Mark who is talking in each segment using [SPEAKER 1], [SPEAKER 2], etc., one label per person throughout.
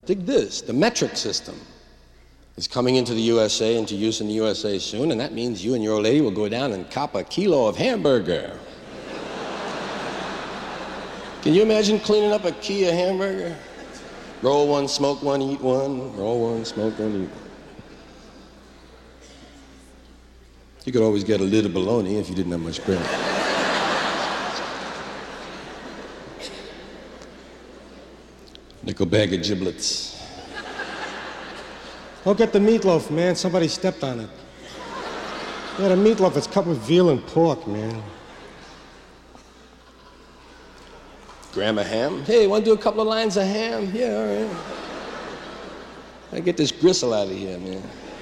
[SPEAKER 1] Dig this, the metric system is coming into the USA, into use in the USA soon, and that means you and your old lady will go down and cop a kilo of hamburger. Can you imagine cleaning up a key of hamburger? Roll one, smoke one, eat one. Roll one, smoke one, eat one. You could always get a lid of bologna if you didn't have much bread. Nickel bag of giblets.
[SPEAKER 2] Don't get the meatloaf, man. Somebody stepped on it. Yeah, the meatloaf, it's cut with veal and pork, man.
[SPEAKER 1] Grandma ham? Hey, want to do a couple of lines of ham? Yeah, all right. I get this gristle out of here, man.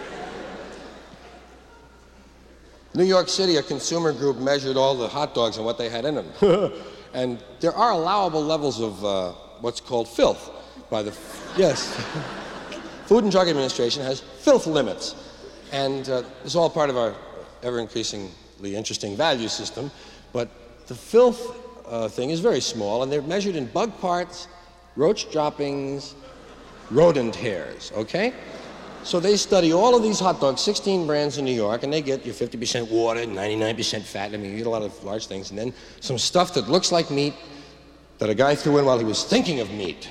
[SPEAKER 1] New York City, a consumer group measured all the hot dogs and what they had in them. And there are allowable levels of what's called filth by the, yes. Food and Drug Administration has filth limits. And it's all part of our ever-increasingly interesting value system. But the filth thing is very small, and they're measured in bug parts, roach droppings, rodent hairs, okay? So they study all of these hot dogs, 16 brands in New York, and they get your 50% water, 99% fat. I mean, you get a lot of large things. And then some stuff that looks like meat that a guy threw in while he was thinking of meat.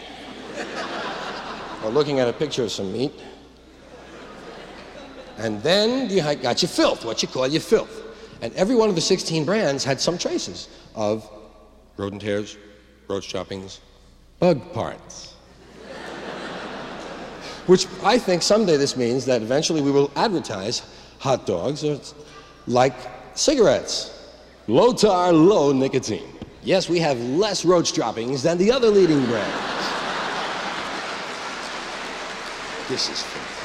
[SPEAKER 1] Or looking at a picture of some meat. And then you got your filth, what you call your filth. And every one of the 16 brands had some traces of rodent hairs, roach droppings, bug parts. Which I think someday this means that eventually we will advertise hot dogs like cigarettes. Low tar, low nicotine. Yes, we have less roach droppings than the other leading brands. This is fun.